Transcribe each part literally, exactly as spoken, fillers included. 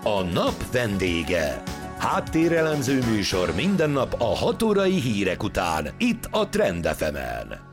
A nap vendége. Háttérelemző műsor minden nap a hat órai hírek után, itt a Trend ef emen.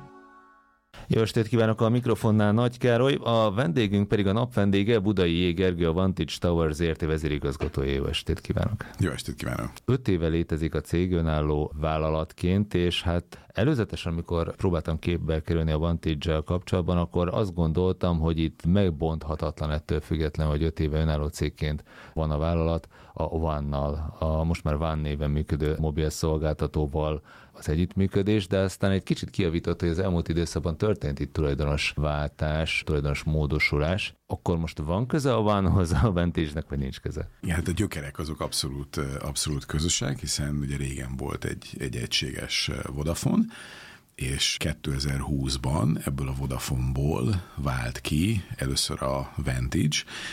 Jó estét kívánok, a mikrofonnál Nagy Károly, a vendégünk pedig a nap vendége, Budai J. Gergő, a Vantage Towers zé er té vezérigazgatója. Jó estét kívánok! Jó estét kívánok! Öt éve létezik a cég önálló vállalatként, és hát előzetesen, amikor próbáltam képbe kerülni a Vantage-el kapcsolatban, akkor azt gondoltam, hogy itt megbonthatatlan ettől függetlenül, hogy öt éve önálló cégként van a vállalat, a One-nal, a most már One néven működő mobil szolgáltatóval az együttműködés, de aztán egy kicsit kijavított, hogy az elmúlt időszakban történt itt tulajdonos váltás, tulajdonos módosulás. Akkor most van köze a One-hoz, a Vantage-nek, vagy nincs köze? Igen, hát a gyökerek azok abszolút, abszolút közösek, hiszen ugye régen volt egy, egy egységes Vodafone, és kétezer-húszban ebből a Vodafone-ból vált ki először a Vantage.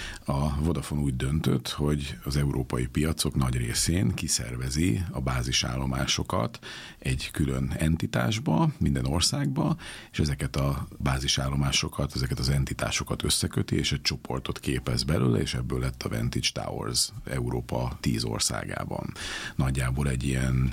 A Vodafone úgy döntött, hogy az európai piacok nagy részén kiszervezi a bázisállomásokat egy külön entitásba, minden országba, és ezeket a bázisállomásokat, ezeket az entitásokat összeköti, és egy csoportot képez belőle, és ebből lett a Vantage Towers Európa tíz országában. Nagyjából egy ilyen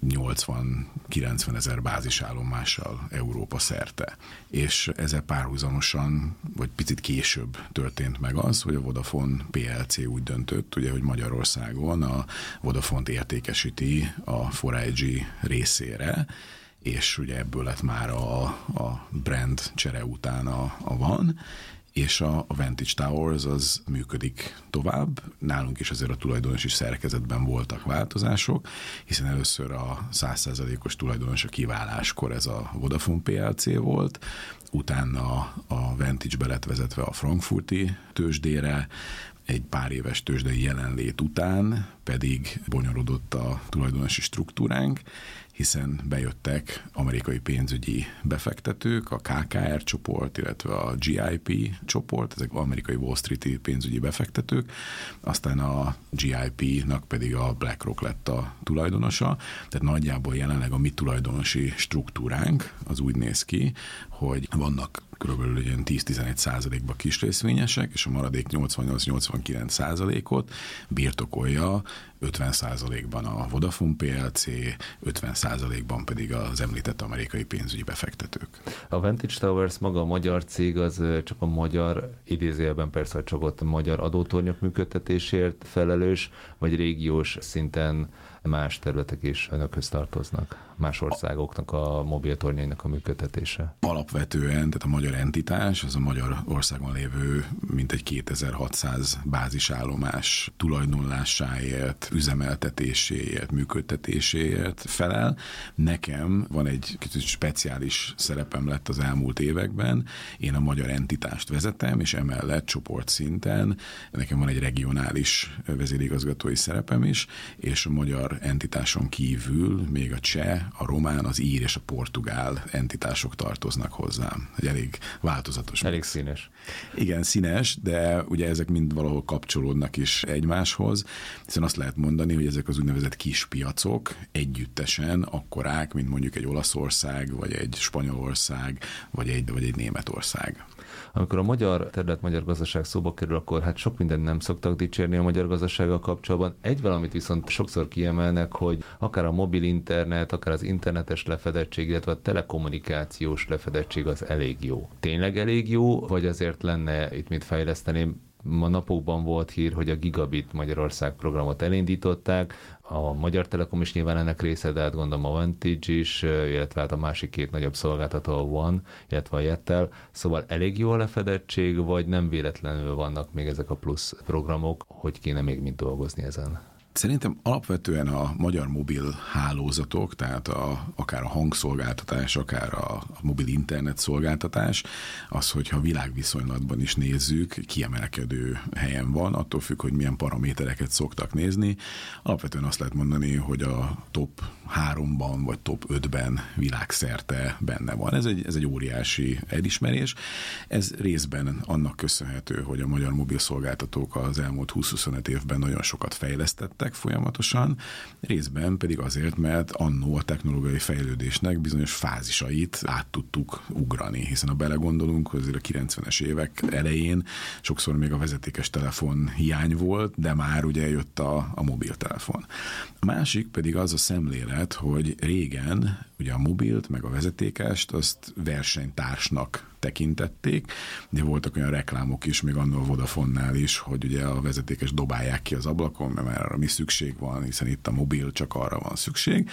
nyolcvan-kilencven ezer bázisállomással Európa szerte. És ezzel párhuzamosan, vagy picit később történt meg az, hogy a Vodafone pé el cé úgy döntött, ugye, hogy Magyarországon a Vodafone-t értékesíti a négy G részére, és ugye ebből lett már a, a brand csere után a, a One, és a, a Vantage Towers az működik tovább. Nálunk is azért a tulajdonosi szerkezetben voltak változások, hiszen először a száz százalékos tulajdonos a kiváláskor ez a Vodafone pé el cé volt, utána a Vantage be lett vezetve a frankfurti tőzsdére, egy pár éves tőzsdei jelenlét után pedig bonyolodott a tulajdonosi struktúránk, hiszen bejöttek amerikai pénzügyi befektetők, a ká ká er csoport, illetve a gé i pé csoport, ezek amerikai Wall Street-i pénzügyi befektetők, aztán a gé i pé-nak pedig a BlackRock lett a tulajdonosa, tehát nagyjából jelenleg a mi tulajdonosi struktúránk az úgy néz ki, hogy vannak körülbelül tíz-tizenegy százalékban kis részvényesek, és a maradék nyolcvannyolc-nyolcvankilenc százalékot birtokolja ötven százalékban a Vodafone pé el cé, ötven százalékban pedig az említett amerikai pénzügyi befektetők. A Vantage Towers maga a magyar cég, az csak a magyar, idézőjelben persze csak ott a magyar adótornyok működtetésért felelős, vagy régiós szinten más területek is önökhöz tartoznak, más országoknak a mobiltornyainak a működtetése? Alapvetően, tehát a magyar entitás, az a Magyarországon lévő mintegy kétezer-hatszáz bázisállomás tulajdonlásáért, üzemeltetéséért, működtetéséért felel. Nekem van egy kicsit speciális szerepem lett az elmúlt években. Én a magyar entitást vezetem, és emellett csoportszinten nekem van egy regionális vezérigazgatói szerepem is, és a magyar entitáson kívül még a cseh, a román, az ír és a portugál entitások tartoznak hozzám. Egy elég változatos. Elég színes. Igen, színes, de ugye ezek mind valahol kapcsolódnak is egymáshoz, hiszen azt lehet mondani, hogy ezek az úgynevezett kis piacok együttesen akkorák, mint mondjuk egy Olaszország, vagy egy Spanyolország, vagy egy, vagy egy Németország. Amikor a magyar terület, magyar gazdaság szóba kerül, akkor hát sok mindent nem szoktak dicsérni a magyar gazdasággal kapcsolatban. Egy valamit viszont sokszor kiemelnek, hogy akár a mobil internet, akár az internetes lefedettség, illetve a telekommunikációs lefedettség az elég jó. Tényleg elég jó, vagy azért lenne itt mit fejleszteni? Ma napokban volt hír, hogy a Gigabit Magyarország programot elindították, a Magyar Telekom is nyilván ennek része, de hát gondolom a Vantage is, illetve hát a másik két nagyobb szolgáltató a One, illetve a Jettel. Szóval elég jó a lefedettség, vagy nem véletlenül vannak még ezek a plusz programok, hogy kéne még mit dolgozni ezen? Szerintem alapvetően a magyar mobil hálózatok, tehát a, akár a hangszolgáltatás, akár a, a mobil internet szolgáltatás, az, hogyha világviszonylatban is nézzük, kiemelkedő helyen van, attól függ, hogy milyen paramétereket szoktak nézni. Alapvetően azt lehet mondani, hogy a top háromban vagy top ötben világszerte benne van. Ez egy, ez egy óriási elismerés. Ez részben annak köszönhető, hogy a magyar mobil szolgáltatók az elmúlt húsz-huszonöt évben nagyon sokat fejlesztettek, fejlődtek folyamatosan, részben pedig azért, mert annó a technológiai fejlődésnek bizonyos fázisait át tudtuk ugrani, hiszen ha belegondolunk, hogy azért a kilencvenes évek elején sokszor még a vezetékes telefon hiány volt, de már ugye jött a, a mobiltelefon. A másik pedig az a szemlélet, hogy régen ugye a mobilt meg a vezetékest azt versenytársnak tekintették. Ugye voltak olyan reklámok is, még annól a Vodafonnál is, hogy ugye a vezetékes dobálják ki az ablakon, mert már arra mi szükség van, hiszen itt a mobil csak arra van szükség.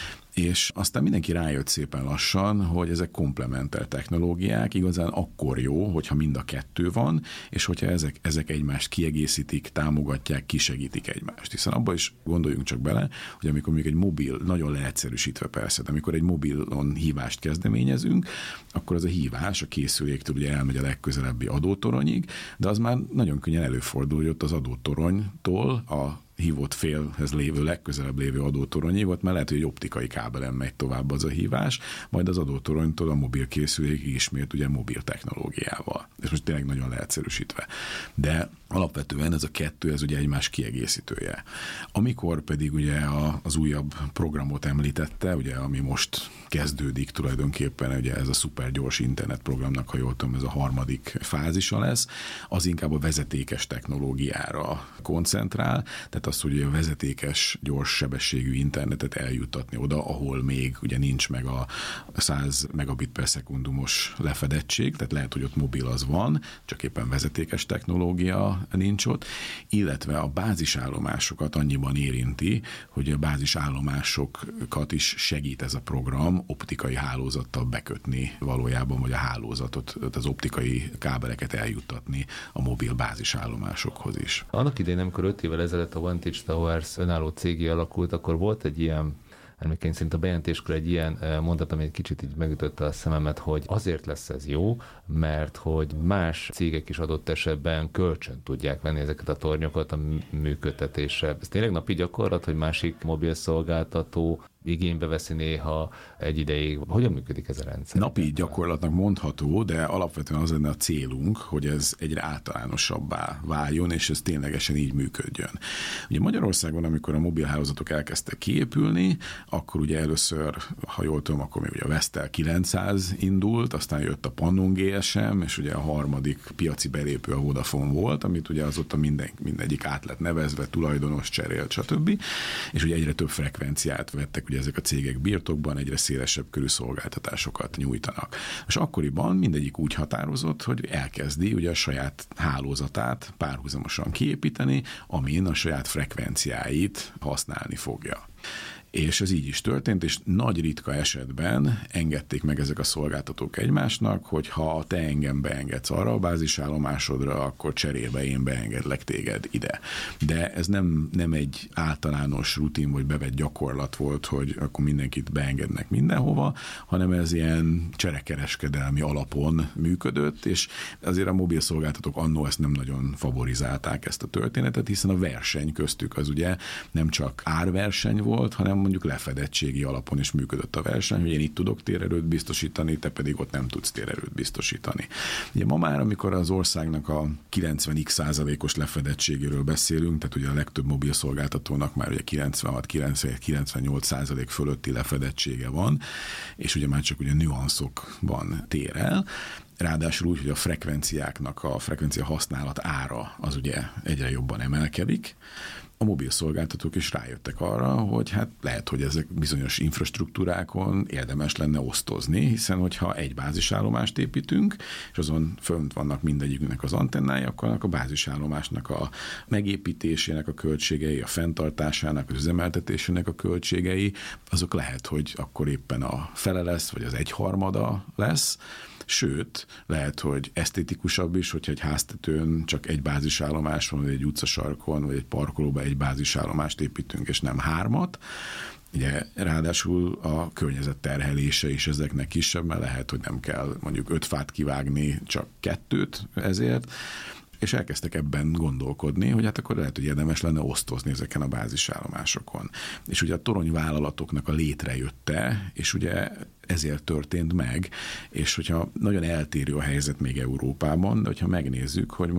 És aztán mindenki rájött szépen lassan, hogy ezek komplementer technológiák, igazán akkor jó, hogyha mind a kettő van, és hogyha ezek, ezek egymást kiegészítik, támogatják, kisegítik egymást. Hiszen abba is gondoljunk csak bele, hogy amikor még egy mobil, nagyon leegyszerűsítve persze, de amikor egy mobilon hívást kezdeményezünk, akkor az a hívás a készüléktől ugye elmegy a legközelebbi adótoronyig, de az már nagyon könnyen előfordul, hogy ott az adótoronytól a hívott félhez lévő, legközelebb lévő adótoronyig, ott már lehet, hogy egy optikai kábelen megy tovább az a hívás, majd az adótoronytól a mobilkészülékig ismét ugye mobil technológiával. És most tényleg nagyon leegyszerűsítve. De alapvetően ez a kettő, ez ugye egymás kiegészítője. Amikor pedig ugye a, az újabb programot említette, ugye ami most kezdődik tulajdonképpen, ugye ez a szupergyors internetprogramnak, ha jól tudom, ez a harmadik fázisa lesz, az inkább a vezetékes technológiára koncentrál, tehát az, hogy a vezetékes gyors sebességű internetet eljuttatni oda, ahol még ugye nincs meg a száz megabit per szekundumos lefedettség, tehát lehet, hogy ott mobil az van, csak éppen vezetékes technológia nincs ott, illetve a bázisállomásokat annyiban érinti, hogy a bázisállomásokat is segít ez a program optikai hálózattal bekötni valójában, vagy a hálózatot, az optikai kábeleket eljuttatni a mobil bázisállomásokhoz is. Annak idején, amikor öt évvel ezelőtt a Vantage Towers önálló cégé alakult, akkor volt egy ilyen, emlékeim szerint a bejelentéskor egy ilyen mondat, ami egy kicsit így megütötte a szememet, hogy azért lesz ez jó, mert hogy más cégek is adott esetben kölcsön tudják venni ezeket a tornyokat a működtetésre. Ez tényleg napi gyakorlat, hogy másik mobil szolgáltató igénybe veszi néha egy ideig. Hogyan működik ez a rendszer? Napi gyakorlatnak mondható, de alapvetően az lenne a célunk, hogy ez egyre általánosabbá váljon, és ez ténylegesen így működjön. Ugye Magyarországon, amikor a mobilhálózatok elkezdtek kiépülni, akkor ugye először, ha jól tudom, akkor még ugye a Vestel kilencszáz indult, aztán jött a Pannon gé es em, és ugye a harmadik piaci belépő a Vodafone volt, amit ugye azóta minden, mindegyik át lett nevezve, tulajdonos cserélt, stb. És ugye egyre több frekvenciát vettek ugye ezek a cégek birtokban, egyre szélesebb körű szolgáltatásokat nyújtanak. És akkoriban mindegyik úgy határozott, hogy elkezdi ugye a saját hálózatát párhuzamosan kiépíteni, amin a saját frekvenciáit használni fogja. És ez így is történt, és nagy ritka esetben engedték meg ezek a szolgáltatók egymásnak, hogy ha te engem beengedsz arra a bázisállomásodra, akkor cserébe én beengedlek téged ide. De ez nem, nem egy általános rutin vagy bevett gyakorlat volt, hogy akkor mindenkit beengednek mindenhova, hanem ez ilyen cserekereskedelmi alapon működött, és azért a mobil szolgáltatók annó ezt nem nagyon favorizálták, ezt a történetet, hiszen a verseny köztük az ugye nem csak árverseny volt, hanem mondjuk lefedettségi alapon is működött a verseny, hogy én itt tudok térerőt biztosítani, te pedig ott nem tudsz térerőt biztosítani. Ugye ma már, amikor az országnak a kilencven százalékos lefedettségéről beszélünk, tehát ugye a legtöbb mobil szolgáltatónak már ugye kilencvenhat kilencvennyolc százalék fölötti lefedettsége van, és ugye már csak ugye nüanszokban tér el, ráadásul úgy, hogy a frekvenciáknak a frekvencia használat ára az ugye egyre jobban emelkedik. A mobil szolgáltatók is rájöttek arra, hogy hát lehet, hogy ezek bizonyos infrastruktúrákon érdemes lenne osztozni, hiszen hogyha egy bázisállomást építünk, és azon fönt vannak mindegyiknek az antennái, akkor a bázisállomásnak a megépítésének a költségei, a fenntartásának, az üzemeltetésének a költségei, azok lehet, hogy akkor éppen a fele lesz, vagy az egyharmada lesz. Sőt, lehet, hogy esztétikusabb is, hogyha egy háztetőn csak egy bázisállomás van, vagy egy utcasarkon, vagy egy parkolóban egy bázisállomást építünk, és nem hármat. Ugye ráadásul a környezet terhelése is ezeknek kisebb, mert lehet, hogy nem kell mondjuk öt fát kivágni, csak kettőt ezért. És elkezdtek ebben gondolkodni, hogy hát akkor lehet, hogy érdemes lenne osztozni ezeken a bázisállomásokon. És ugye a toronyvállalatoknak a létrejötte, és ugye ezért történt meg, és hogyha nagyon eltérő a helyzet még Európában, de hogyha megnézzük, hogy mondjuk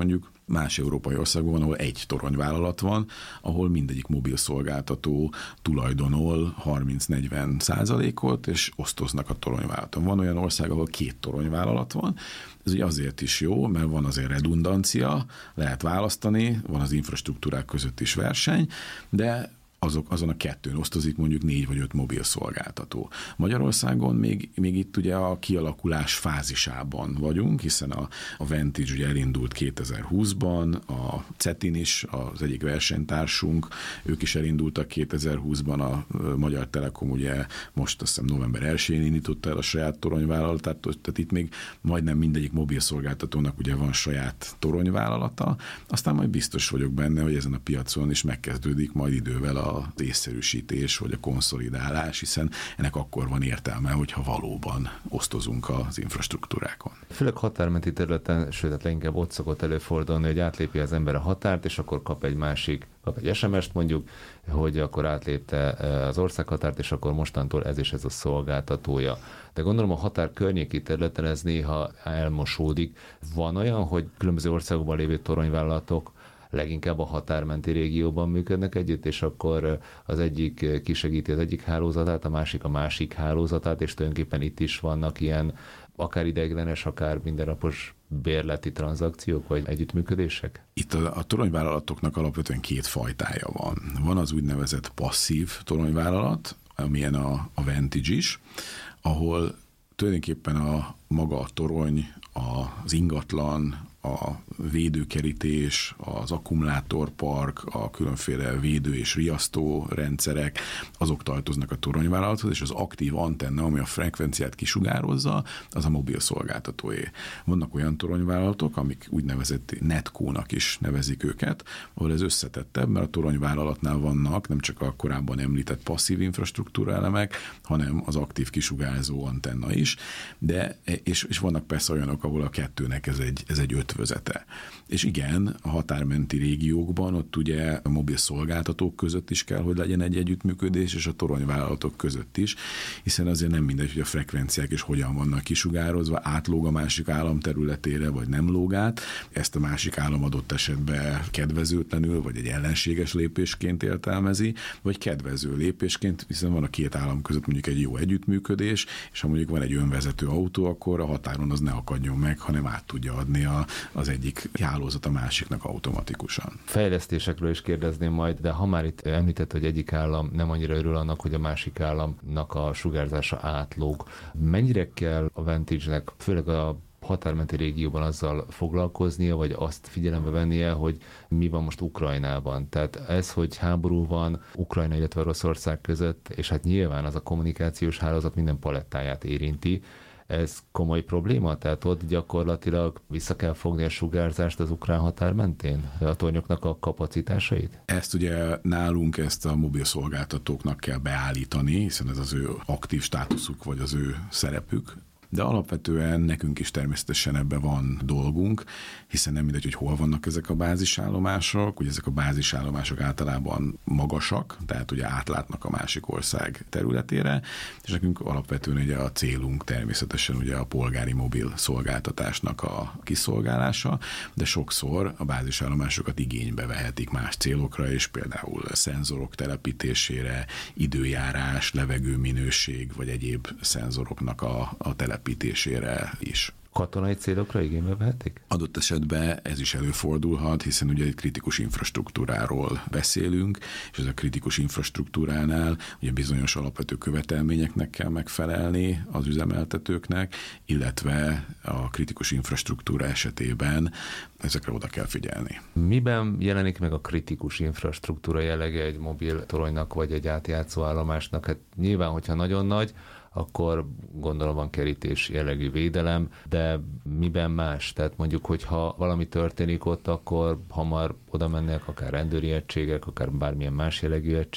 más európai országban van, ahol egy toronyvállalat van, ahol mindegyik mobil szolgáltató tulajdonol harminc-negyven százalékot, és osztoznak a toronyvállalaton. Van olyan ország, ahol két toronyvállalat van. Ez ugye azért is jó, mert van azért redundancia, lehet választani, van az infrastruktúrák között is verseny, de azok, azon a kettőn osztozik mondjuk négy vagy öt mobil szolgáltató. Magyarországon még, még itt ugye a kialakulás fázisában vagyunk, hiszen a, a Vantage ugye elindult kétezer-húszban, a Cetin is, az egyik versenytársunk, ők is elindultak kétezer-húszban, a Magyar Telekom ugye most azt hiszem november elsején indította el a saját toronyvállalatát, tehát itt még majdnem mindegyik mobil szolgáltatónak ugye van saját toronyvállalata, aztán majd biztos vagyok benne, hogy ezen a piacon is megkezdődik majd idővel a az észszerűsítés, vagy a konszolidálás, hiszen ennek akkor van értelme, hogyha valóban osztozunk az infrastruktúrákon. Főleg határmenti területen, sőt, leginkább ott szokott előfordulni, hogy átlépi az ember a határt, és akkor kap egy másik, kap egy es em est mondjuk, hogy akkor átlépte az országhatárt, és akkor mostantól ez is ez a szolgáltatója. De gondolom a határ környéki területen ez néha elmosódik. Van olyan, hogy különböző országokban lévő toronyvállalatok leginkább a határmenti régióban működnek együtt, és akkor az egyik kisegíti az egyik hálózatát, a másik a másik hálózatát, és tulajdonképpen itt is vannak ilyen akár ideiglenes, akár mindennapos bérleti tranzakciók, vagy együttműködések? Itt a, a toronyvállalatoknak alapvetően két fajtája van. Van az úgynevezett passzív toronyvállalat, amilyen a, a Vantage is, ahol tulajdonképpen a maga a torony, az ingatlan, a védőkerítés, az akkumulátorpark, a különféle védő és riasztó rendszerek, azok tartoznak a toronyvállalathoz, és az aktív antenna, ami a frekvenciát kisugározza, az a mobil szolgáltatóé. Vannak olyan toronyvállalatok, amik úgynevezett netkónak is nevezik őket, ahol ez összetettebb, mert a toronyvállalatnál vannak nem csak a korábban említett passzív infrastruktúra elemek, hanem az aktív kisugárzó antenna is, de és, és vannak persze olyanok, ahol a kettőnek ez egy, ez egy ötvözete. És igen, a határmenti régiókban ott ugye a mobil szolgáltatók között is kell, hogy legyen egy együttműködés, és a toronyvállalatok között is, hiszen azért nem mindegy, hogy a frekvenciák is hogyan vannak kisugározva, átlóg a másik állam területére, vagy nem lóg át. Ezt a másik állam adott esetben kedvezőtlenül, vagy egy ellenséges lépésként értelmezi, vagy kedvező lépésként, hiszen van a két állam között mondjuk egy jó együttműködés, és ha mondjuk van egy önvezető autó, akkor a határon az ne akadjon meg, hanem át tudja adni a, az egyik hálózat a másiknak automatikusan. Fejlesztésekről is kérdezném majd, de ha már itt említett, hogy egyik állam nem annyira örül annak, hogy a másik államnak a sugárzása átlóg. Mennyire kell a Vantage-nek, főleg a határmenti régióban azzal foglalkoznia, vagy azt figyelembe vennie, hogy mi van most Ukrajnában. Tehát ez, hogy háború van Ukrajna, illetve Oroszország között, és hát nyilván az a kommunikációs hálózat minden palettáját érinti. Ez komoly probléma? Tehát ott gyakorlatilag vissza kell fogni a sugárzást az ukrán határ mentén? A tornyoknak a kapacitásait? Ezt ugye nálunk ezt a mobil szolgáltatóknak kell beállítani, hiszen ez az ő aktív státuszuk, vagy az ő szerepük. De alapvetően nekünk is természetesen ebben van dolgunk, hiszen nem mindegy, hogy hol vannak ezek a bázisállomások, ugye ezek a bázisállomások általában magasak, tehát ugye átlátnak a másik ország területére, és nekünk alapvetően ugye a célunk természetesen ugye a polgári mobil szolgáltatásnak a kiszolgálása, de sokszor a bázisállomásokat igénybe vehetik más célokra, és például szenzorok telepítésére, időjárás, levegőminőség, vagy egyéb szenzoroknak a, a telepítésére telepítésére is. Katonai célokra igénybe vehetik? Adott esetben ez is előfordulhat, hiszen ugye egy kritikus infrastruktúráról beszélünk, és ez a kritikus infrastruktúránál ugye bizonyos alapvető követelményeknek kell megfelelni az üzemeltetőknek, illetve a kritikus infrastruktúra esetében ezekre oda kell figyelni. Miben jelenik meg a kritikus infrastruktúra jellege egy mobil toronynak, vagy egy átjátszó állomásnak? Hát nyilván, hogyha nagyon nagy, akkor gondolom van kerítés jellegű védelem, de miben más? Tehát mondjuk, hogyha valami történik ott, akkor hamar oda mennek akár rendőri egységek, akár bármilyen más jellegű egység?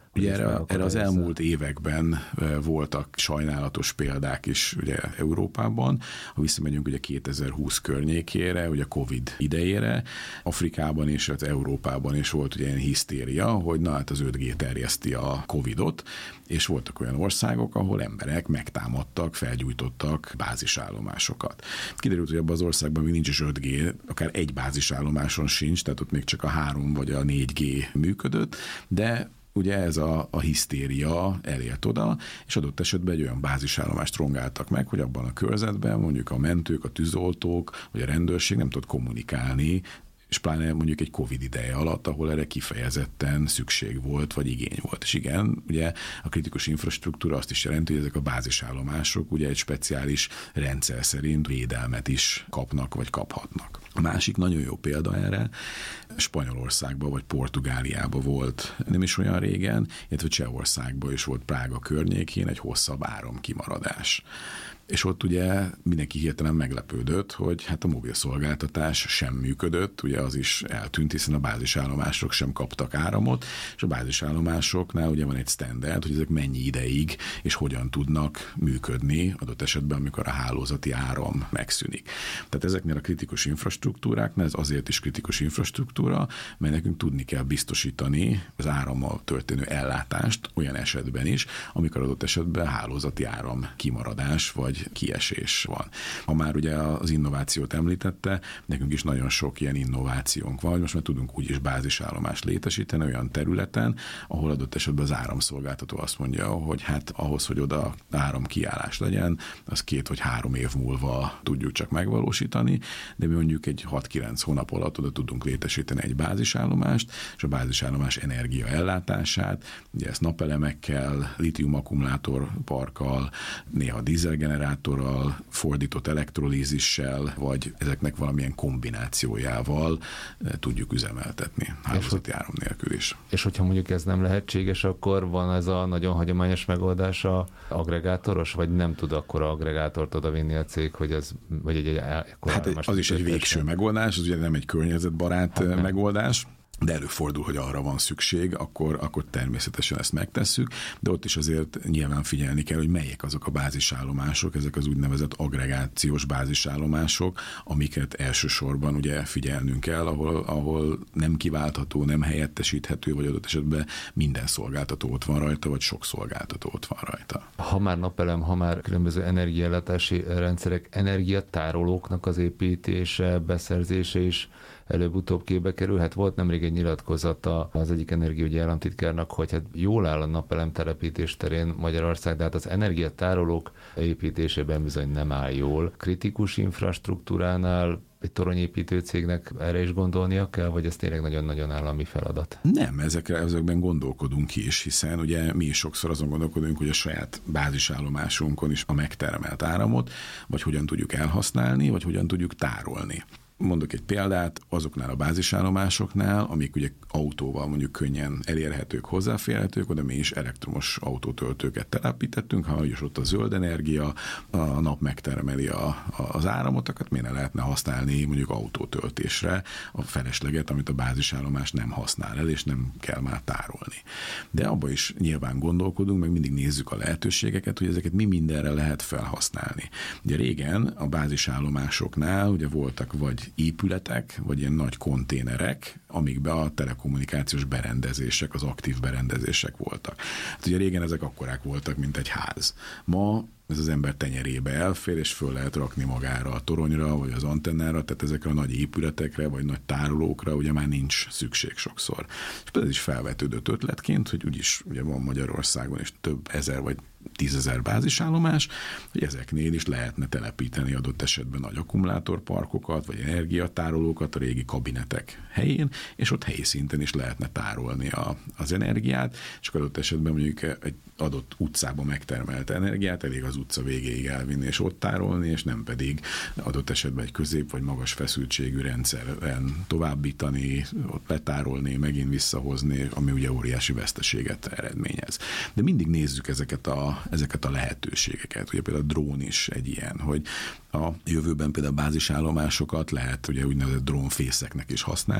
Ugye erre, erre az elmúlt években voltak sajnálatos példák is ugye Európában. Ha visszamegyünk ugye kétezer-húsz környékére, ugye a Covid idejére, Afrikában és az Európában is volt ugye ilyen hisztéria, hogy na hát az öt G terjeszti a Covidot, és voltak olyan országok, ahol emberek megtámadtak, felgyújtottak bázisállomásokat. Kiderült, hogy abban az országban még nincs is öt G, akár egy bázisállomáson sincs, tehát ott még csak a három vagy a négy G működött, de ugye ez a, a hisztéria elért oda, és adott esetben egy olyan bázisállomást rongáltak meg, hogy abban a körzetben mondjuk a mentők, a tűzoltók, vagy a rendőrség nem tud kommunikálni, és pláne mondjuk egy Covid ideje alatt, ahol erre kifejezetten szükség volt, vagy igény volt. És igen, ugye a kritikus infrastruktúra azt is jelenti, hogy ezek a bázisállomások ugye egy speciális rendszer szerint védelmet is kapnak, vagy kaphatnak. A másik nagyon jó példa erre, Spanyolországban vagy Portugáliában volt nem is olyan régen, illetve Csehországban is volt Prága környékén egy hosszabb áramkimaradás. És ott ugye mindenki hirtelen meglepődött, hogy hát a mobil szolgáltatás sem működött, ugye az is eltűnt, hiszen a bázisállomások sem kaptak áramot, és a bázisállomásoknál ugye van egy standard, hogy ezek mennyi ideig és hogyan tudnak működni adott esetben, amikor a hálózati áram megszűnik. Tehát ezeknél a kritikus infrastruktúráknál ez azért is kritikus infrastruktúra, mert nekünk tudni kell biztosítani az árammal történő ellátást olyan esetben is, amikor adott esetben hálózati áram kimaradás vagy kiesés van. Ha már ugye az innovációt említette, nekünk is nagyon sok ilyen innovációnk van, hogy most már tudunk úgyis bázisállomást létesíteni olyan területen, ahol adott esetben az áramszolgáltató azt mondja, hogy hát ahhoz, hogy oda áramkiállás legyen, az két vagy három év múlva tudjuk csak megvalósítani, de mi mondjuk egy hat-kilenc hónap alatt oda tudunk létesíteni egy bázisállomást, és a bázisállomás energia ellátását, ugye ezt napelemekkel, litium akkumulátorparkkal, néha dízelgenerátorral, fordított elektrolízissel, vagy ezeknek valamilyen kombinációjával tudjuk üzemeltetni hálózati áram nélkül is. És hogyha mondjuk ez nem lehetséges, akkor van ez a nagyon hagyományos megoldás a agregátoros, vagy nem tud akkor agregátort odavinni a cég, hogy ez, vagy egy, egy, egy hát egy, az is egy végső megoldás, az ugye nem egy környezetbarát hát megoldás, de előfordul, hogy arra van szükség, akkor, akkor természetesen ezt megtesszük, de ott is azért nyilván figyelni kell, hogy melyek azok a bázisállomások, ezek az úgynevezett agregációs bázisállomások, amiket elsősorban ugye figyelnünk kell, ahol, ahol nem kiváltható, nem helyettesíthető, vagy adott esetben minden szolgáltató ott van rajta, vagy sok szolgáltató ott van rajta. Ha már napelem, ha már különböző energiaellátási rendszerek, energiatárolóknak az építése, beszerzése is előbb-utóbb képbe kerülhet. Volt nemrég egy nyilatkozata az egyik energiaügyi államtitkárnak, hogy hát jól áll a napelem telepítés terén Magyarország, de hát az energiatárolók építésében bizony nem áll jól. Kritikus infrastruktúránál egy toronyépítő cégnek erre is gondolnia kell, vagy ez tényleg nagyon-nagyon állami feladat? Nem, ezekre, ezekben gondolkodunk is, hiszen ugye mi is sokszor azon gondolkodunk, hogy a saját bázisállomásunkon is a megtermelt áramot, vagy hogyan tudjuk elhasználni, vagy hogyan tudjuk tárolni. Mondok egy példát, azoknál a bázisállomásoknál, amik ugye autóval mondjuk könnyen elérhetők, hozzáférhetők, oda mi is elektromos autótöltőket telepítettünk, ha is ott a zöld energia, a nap megtermeli a, a, az áramotokat, miért ne lehetne használni mondjuk autótöltésre a felesleget, amit a bázisállomás nem használ el, és nem kell már tárolni. De abba is nyilván gondolkodunk, meg mindig nézzük a lehetőségeket, hogy ezeket mi mindenre lehet felhasználni. Ugye régen a bázisállomásoknál ugye voltak vagy épületek, vagy ilyen nagy konténerek, amikben a telekommunikációs berendezések, az aktív berendezések voltak. Hát ugye régen ezek akkorák voltak, mint egy ház. Ma ez az ember tenyerébe elfér, és föl lehet rakni magára a toronyra, vagy az antennára, tehát ezekre a nagy épületekre, vagy nagy tárolókra ugye már nincs szükség sokszor. És ez is felvetődött ötletként, hogy úgyis ugye van Magyarországon is több ezer vagy tízezer bázisállomás, hogy ezeknél is lehetne telepíteni adott esetben nagy akkumulátorparkokat, vagy energiatárolókat a régi kabinetek helyén, és ott helyi szinten is lehetne tárolni a, az energiát, és akkor adott esetben mondjuk egy adott utcában megtermelt energiát elég az utca végéig elvinni és ott tárolni, és nem pedig adott esetben egy közép vagy magas feszültségű rendszeren továbbítani, ott letárolni, megint visszahozni, ami ugye óriási veszteséget eredményez. De mindig nézzük ezeket a, ezeket a lehetőségeket. Ugye például a drón is egy ilyen, hogy a jövőben például bázisállomásokat lehet ugye úgynevezett drónfészeknek is használni,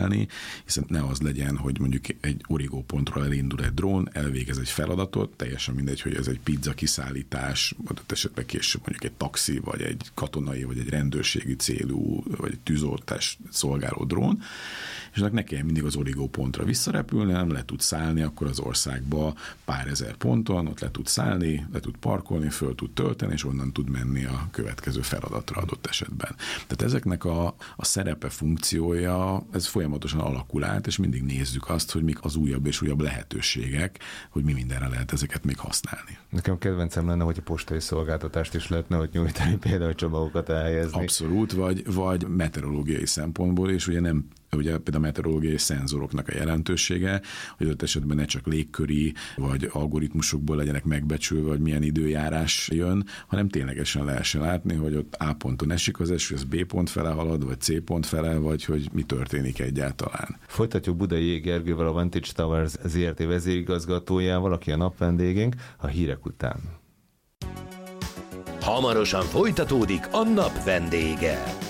hiszen ne az legyen, hogy mondjuk egy Origo pontról elindul egy drón, elvégez egy feladatot, teljesen mindegy, hogy ez egy pizza kiszállítás, adott esetben később mondjuk egy taxi, vagy egy katonai, vagy egy rendőrségi célú, vagy egy tűzoltás szolgáló drón, és annak ne kelljen mindig az Origo pontra visszarepülni, hanem le tud szállni akkor az országba pár ezer ponton, ott le tud szállni, le tud parkolni, föl tud tölteni, és onnan tud menni a következő feladatra adott esetben. Tehát ezeknek a, a szerepe, funkciója, ez folyamatosan alakul át, és mindig nézzük azt, hogy mik az újabb és újabb lehetőségek, hogy mi mindenre lehet ezeket még használni. Nekem kedvencem lenne, hogy a postai szolgáltatást is lehetne ott nyújtani, például csomagokat elhelyezni. Abszolút, vagy, vagy meteorológiai szempontból, és ugye nem ugye például a meteorológiai szenzoroknak a jelentősége, hogy ott esetben ne csak légköri vagy algoritmusokból legyenek megbecsülve, hogy milyen időjárás jön, hanem ténylegesen lehessen látni, hogy ott A ponton esik az eső, az B pont fele halad, vagy C pont fele, vagy hogy mi történik egyáltalán. Folytatjuk Budai Gergővel, a Vantage Towers zé er té vezérigazgatójával, aki a nap vendégénk, a hírek után. Hamarosan folytatódik a nap vendége.